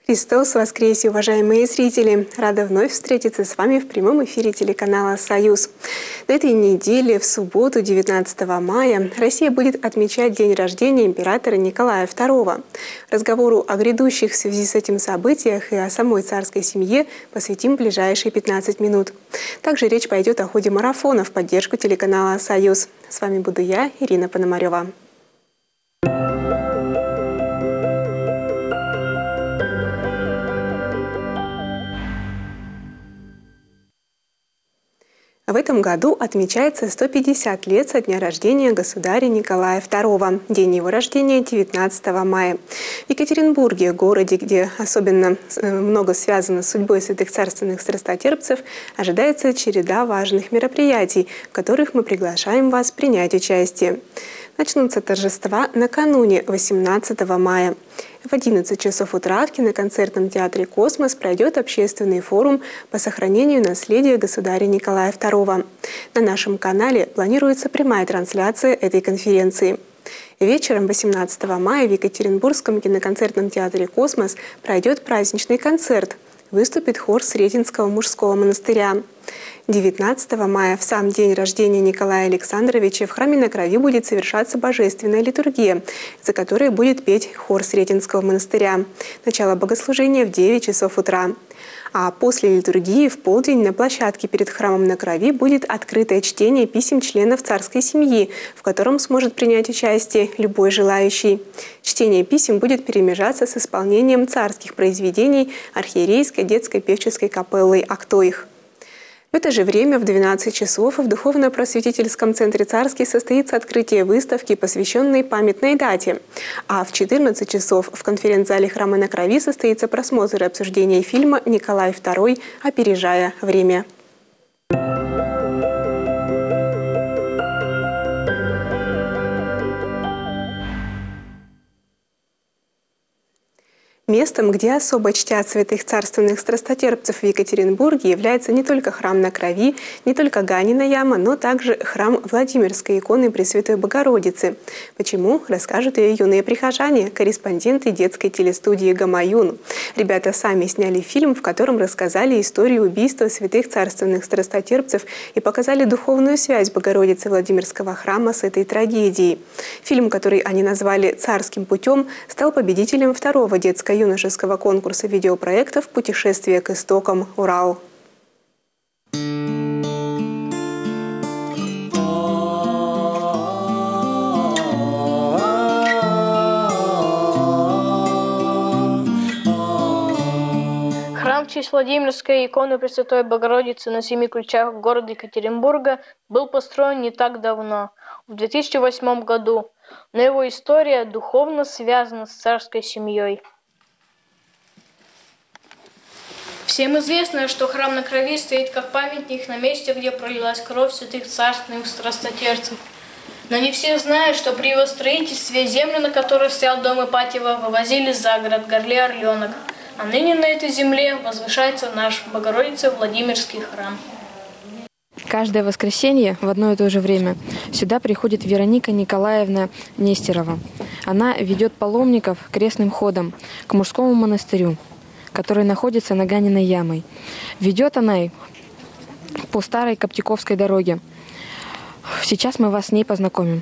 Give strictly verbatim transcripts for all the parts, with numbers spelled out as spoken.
Христос воскресе, уважаемые зрители! Рада вновь встретиться с вами в прямом эфире телеканала «Союз». На этой неделе, в субботу, девятнадцатого мая, Россия будет отмечать день рождения императора Николая второго. Разговору о грядущих в связи с этим событиях и о самой царской семье посвятим ближайшие пятнадцать минут. Также речь пойдет о ходе марафона в поддержку телеканала «Союз». С вами буду я, Ирина Пономарева. В этом году отмечается сто пятьдесят лет со дня рождения государя Николая второго. День его рождения девятнадцатого мая. В Екатеринбурге, городе, где особенно много связано с судьбой святых царственных страстотерпцев, ожидается череда важных мероприятий, в которых мы приглашаем вас принять участие. Начнутся торжества накануне, восемнадцатого мая. В одиннадцать часов утра в киноконцертном театре «Космос» пройдет общественный форум по сохранению наследия государя Николая второго. На нашем канале планируется прямая трансляция этой конференции. Вечером восемнадцатого мая в Екатеринбургском киноконцертном театре «Космос» пройдет праздничный концерт. Выступит хор Сретенского мужского монастыря. девятнадцатого мая, в сам день рождения Николая Александровича, в храме на Крови будет совершаться божественная литургия, за которой будет петь хор Сретенского монастыря. Начало богослужения в девять часов утра. А после литургии в полдень на площадке перед храмом на Крови будет открытое чтение писем членов царской семьи, в котором сможет принять участие любой желающий. Чтение писем будет перемежаться с исполнением царских произведений архиерейской детской певческой капеллой «Актоих». В это же время в двенадцать часов в Духовно-просветительском центре «Царский» состоится открытие выставки, посвященной памятной дате. А в четырнадцать часов в конференц-зале храма на Крови состоится просмотр и обсуждение фильма «Николай второй. Опережая время». Местом, где особо чтят святых царственных страстотерпцев в Екатеринбурге, является не только храм на Крови, не только Ганина яма, но также храм Владимирской иконы Пресвятой Богородицы. Почему, расскажут ее юные прихожане, корреспонденты детской телестудии «Гамаюн». Ребята сами сняли фильм, в котором рассказали историю убийства святых царственных страстотерпцев и показали духовную связь Богородицы Владимирского храма с этой трагедией. Фильм, который они назвали «Царским путем», стал победителем второго детского юношеского конкурса видеопроектов «Путешествие к истокам. Урал». Храм в честь Владимирской иконы Пресвятой Богородицы на Семи Ключах города Екатеринбурга был построен не так давно, в две тысячи восьмом году, но его история духовно связана с царской семьей. Всем известно, что храм на Крови стоит как памятник на месте, где пролилась кровь святых царственных страстотерпцев. Но не все знают, что при его строительстве землю, на которой стоял дом Ипатьева, вывозили за город Горле-Орленок. А ныне на этой земле возвышается наш Богородица Владимирский храм. Каждое воскресенье в одно и то же время сюда приходит Вероника Николаевна Нестерова. Она ведет паломников крестным ходом к мужскому монастырю, который находится на Ганиной ямой. Ведет она их по старой Коптяковской дороге. Сейчас мы вас с ней познакомим.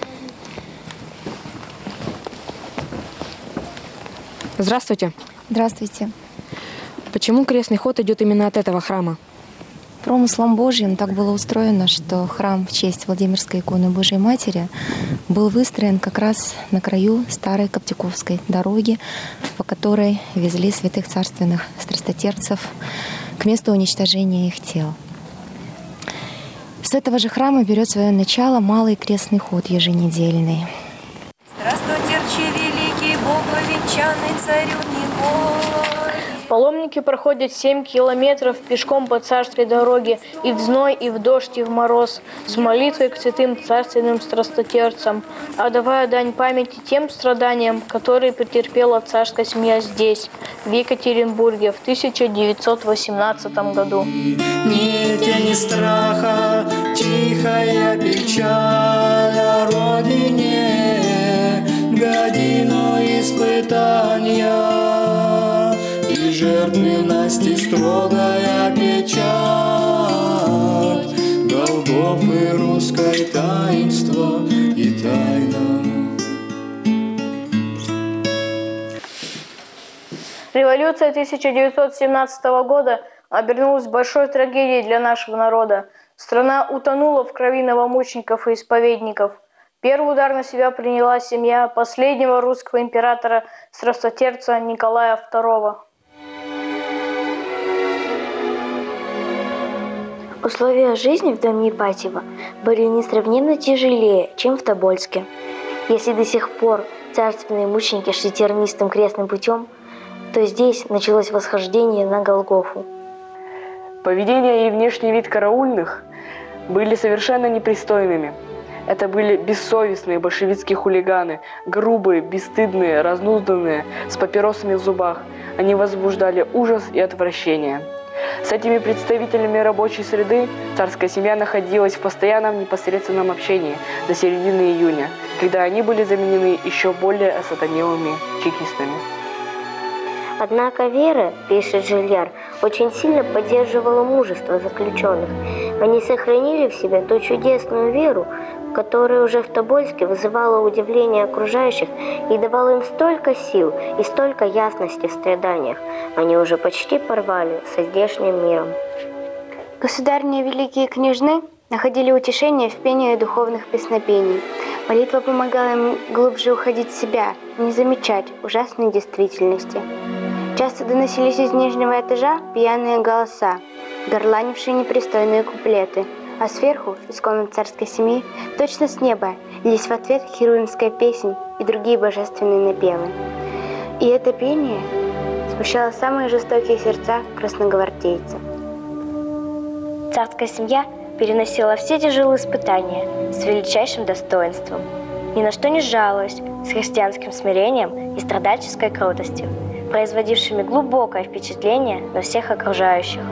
Здравствуйте. Здравствуйте. Почему крестный ход идет именно от этого храма? Промыслом Божьим так было устроено, что храм в честь Владимирской иконы Божией Матери был выстроен как раз на краю старой Коптяковской дороги, по которой везли святых царственных страстотерпцев к месту уничтожения их тел. С этого же храма берет свое начало малый крестный ход еженедельный. Здравствуйте, великий Боговенчанный царю Николай. Паломники проходят семь километров пешком по царской дороге и в зной, и в дождь, и в мороз, с молитвой к святым царственным страстотерпцам, отдавая дань памяти тем страданиям, которые претерпела царская семья здесь, в Екатеринбурге, в тысяча девятьсот восемнадцатом году. Ни тени страха, тихая печаль о родине, годину испытания. жертвенность и строгая печать Голгофы русской таинство и тайна. Революция тысяча девятьсот семнадцатого года обернулась большой трагедией для нашего народа. Страна утонула в крови новомучеников и исповедников. Первый удар на себя приняла семья последнего русского императора страстотерца Николая второго. Условия жизни в доме Ипатьева были несравненно тяжелее, чем в Тобольске. Если до сих пор царственные мученики шли тернистым крестным путем, то здесь началось восхождение на Голгофу. Поведение и внешний вид караульных были совершенно непристойными. Это были бессовестные большевистские хулиганы, грубые, бесстыдные, разнузданные, с папиросами в зубах. Они возбуждали ужас и отвращение. С этими представителями рабочей среды царская семья находилась в постоянном непосредственном общении до середины июня, когда они были заменены еще более осатанелыми чекистами. Однако вера, пишет Жильяр, очень сильно поддерживала мужество заключенных. Они сохранили в себе ту чудесную веру, которая уже в Тобольске вызывала удивление окружающих и давала им столько сил и столько ясности в страданиях. Они уже почти порвали со здешним миром. Государыни великие княжны находили утешение в пении духовных песнопений. Молитва помогала им глубже уходить в себя, не замечать ужасной действительности. Часто доносились из нижнего этажа пьяные голоса, горланившие непристойные куплеты, а сверху, из комнат царской семьи, точно с неба, лились в ответ херувимская песнь и другие божественные напевы. И это пение смущало самые жестокие сердца красногвардейцев. Царская семья переносила все тяжелые испытания с величайшим достоинством. Ни на что не жалуясь, с христианским смирением и страдальческой кротостью, производившими глубокое впечатление на всех окружающих.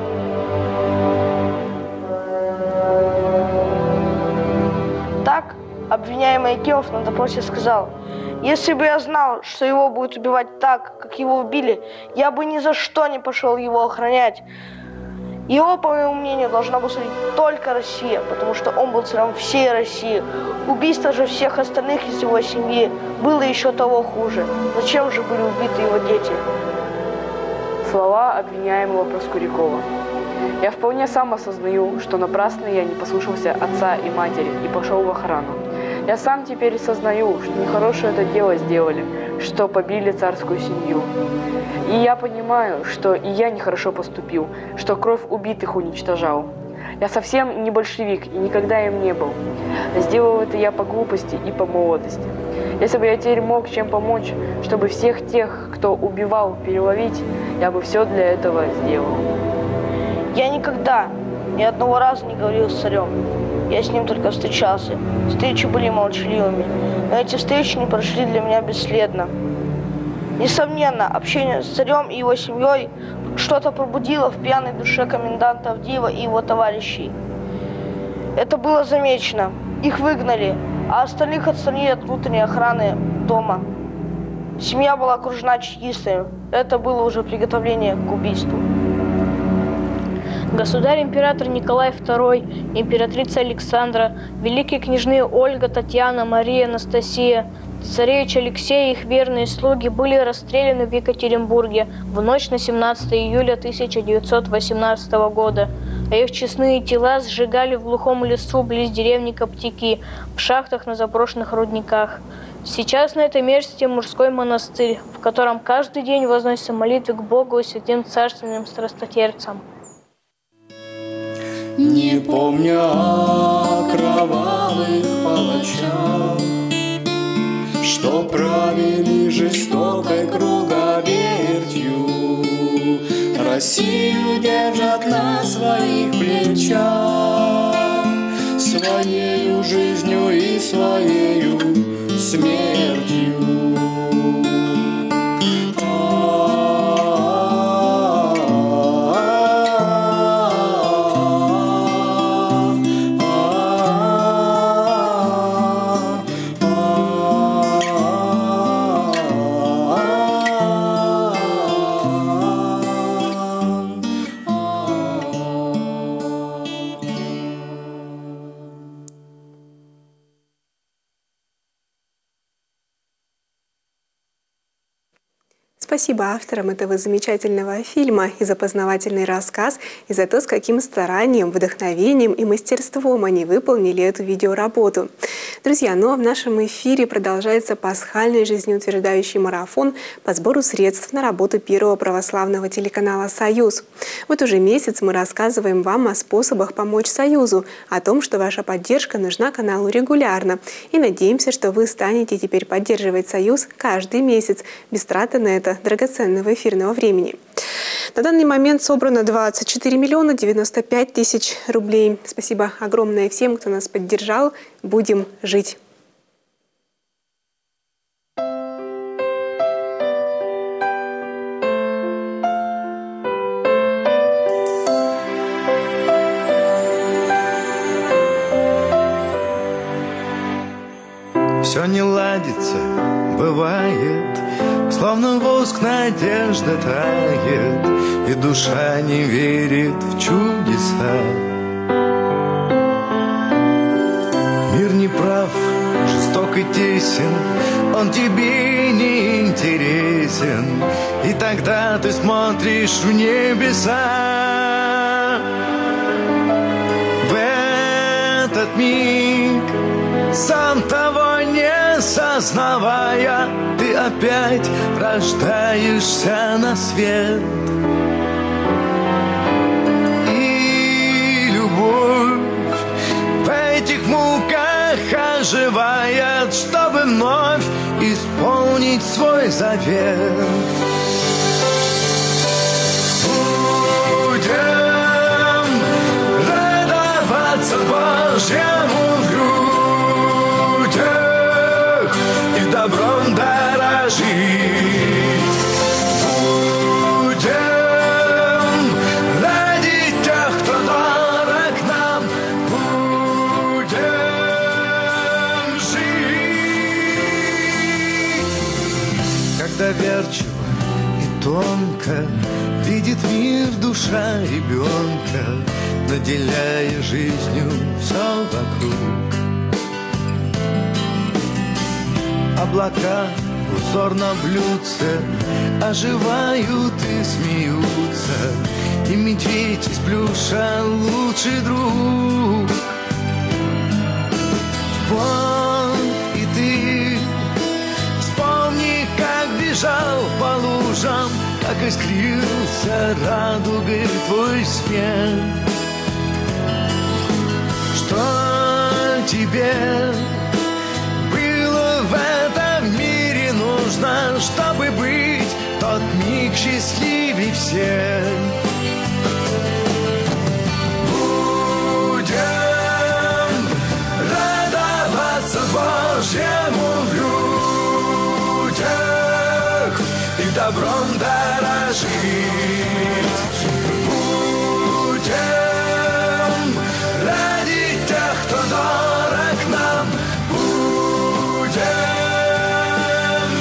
Так, обвиняемый Кимов на допросе сказал: «Если бы я знал, что его будут убивать так, как его убили, я бы ни за что не пошел его охранять. Его, по моему мнению, должна была судить только Россия, потому что он был царем всей России. Убийство же всех остальных из его семьи было еще того хуже. Зачем же были убиты его дети?» Слова обвиняемого Проскурякова. Я вполне сам осознаю, что напрасно я не послушался отца и матери и пошел в охрану. Я сам теперь сознаю, что нехорошее это дело сделали, что побили царскую семью. И я понимаю, что и я нехорошо поступил, что кровь убитых уничтожал. Я совсем не большевик и никогда им не был. Сделал это я по глупости и по молодости. Если бы я теперь мог чем помочь, чтобы всех тех, кто убивал, переловить, я бы все для этого сделал. Я никогда, ни одного раза не говорил с царем. Я с ним только встречался. Встречи были молчаливыми, но эти встречи не прошли для меня бесследно. Несомненно, общение с царем и его семьей что-то пробудило в пьяной душе коменданта Авдеева и его товарищей. Это было замечено. Их выгнали, а остальных отстранили от внутренней охраны дома. Семья была окружена чекистами. Это было уже приготовление к убийству. Государь-император Николай второй, императрица Александра, великие княжны Ольга, Татьяна, Мария, Анастасия, царевич Алексей и их верные слуги были расстреляны в Екатеринбурге в ночь на семнадцатое июля тысяча девятьсот восемнадцатого года, а их честные тела сжигали в глухом лесу близ деревни Коптяки, в шахтах на заброшенных рудниках. Сейчас на этом месте мужской монастырь, в котором каждый день возносятся молитвы к Богу и святым царственным страстотерцам. Не помня о кровавых палачах, что правили жестокой круговертью, Россию держат на своих плечах, своею жизнью и своею смертью. Спасибо авторам этого замечательного фильма и за познавательный рассказ, и за то, с каким старанием, вдохновением и мастерством они выполнили эту видеоработу. Друзья, ну а в нашем эфире продолжается пасхальный жизнеутверждающий марафон по сбору средств на работу Первого православного телеканала «Союз». Вот уже месяц мы рассказываем вам о способах помочь «Союзу», о том, что ваша поддержка нужна каналу регулярно. И надеемся, что вы станете теперь поддерживать «Союз» каждый месяц, без траты на это драгоценного эфирного времени. На данный момент собрано двадцать четыре миллиона девяносто пять тысяч рублей. Спасибо огромное всем, кто нас поддержал. Будем жить. Все не ладится, бывает, словно воск надежда тает, и душа не верит в чудеса. Мир не прав, жесток и тесен, он тебе не интересен, и тогда ты смотришь в небеса. В этот миг, сам того не сознавая, ты опять рождаешься на свет. И любовь в этих муках оживает, чтобы вновь исполнить свой завет. Будем радоваться Божьему в людях и добром дорожить. Будем ради тех, кто дорог нам, будем жить. Как доверчиво и тонко видит мир душа ребенка, наделяя жизнью все вокруг. Облака, узор на блюдце, оживают и смеются, и медведь из плюша лучший друг. Вот и ты вспомни, как бежал по лужам, как искрился радугой твой смех. Что тебе было в этом мире нужно, чтобы быть в тот миг счастливей всех? Будем радоваться Божьему в людях и добром дорожить. Будем ради тех, кто дорог нам, будем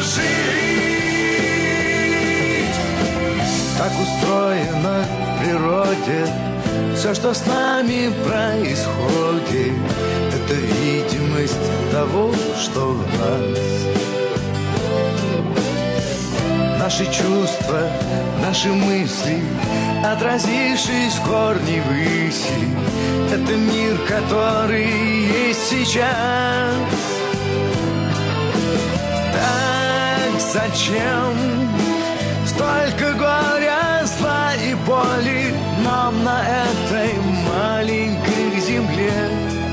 жить. Так устроено в природе все, что с нами происходит, это видимость того, что в нас. Наши чувства, наши мысли, отразившись в корне выси, это мир, который есть сейчас. Так зачем столько горя, зла и боли нам на этой маленькой земле?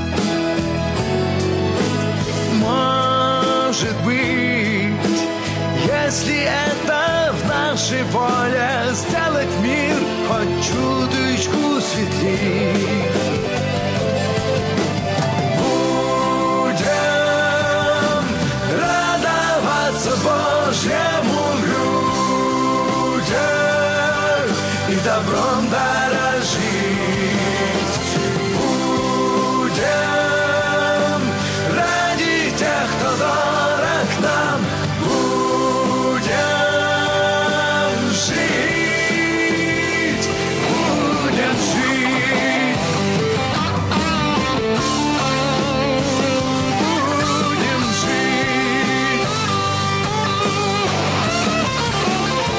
Может быть, если это в нашей воле, сделать мир хоть чуточку светлее. Будем радоваться Божьему в людях и добром дорожить. Будем ради тех, кто дорог нам, будем жить, будем жить, будем жить.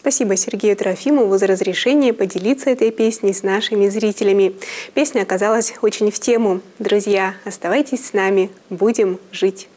Спасибо Сергею Трофимову за разрешение поделиться этой песней с нашими зрителями. Песня оказалась очень в тему. Друзья, оставайтесь с нами, будем жить.